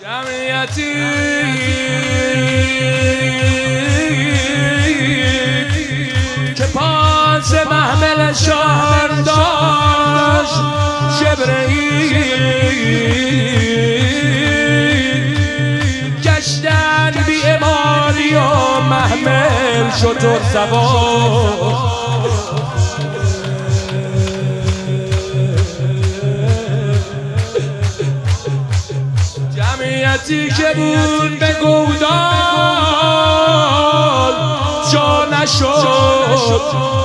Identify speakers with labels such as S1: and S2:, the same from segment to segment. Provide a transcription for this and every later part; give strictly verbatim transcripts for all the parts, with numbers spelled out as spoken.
S1: جمعیتی که پاس محمل شهر داشت جبرئیل گشتن بی اماری و محمل شتر سوار جمعیتی که بود به گودال جا نشد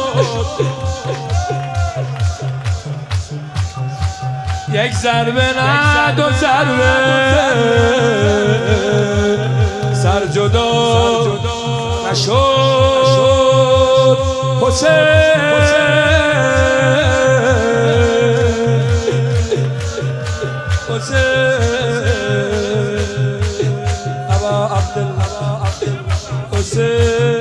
S1: یک ضربه نه دو ضربه سر جدا نشد حسین حسین ابا عبدالله حسین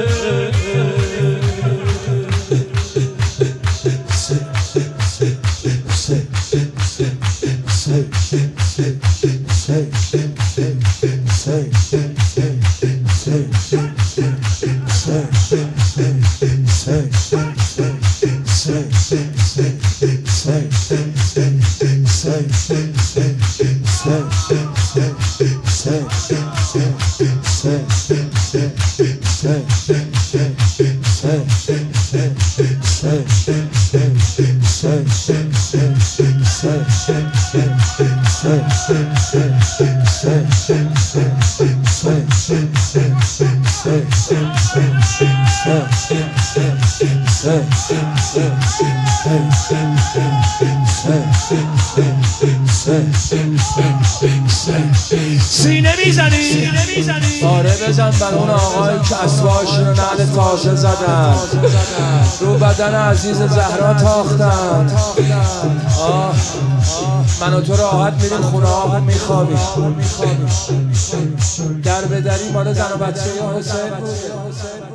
S1: سینه میزنی آره بزن بر اون آقایی که اسباش رو نعل تازه زدن رو بدن عزیز زهرا تاختن. آه من و تو راحت میریم خونه ها میخوابیم در به دری مال زن و بچه حسین بود.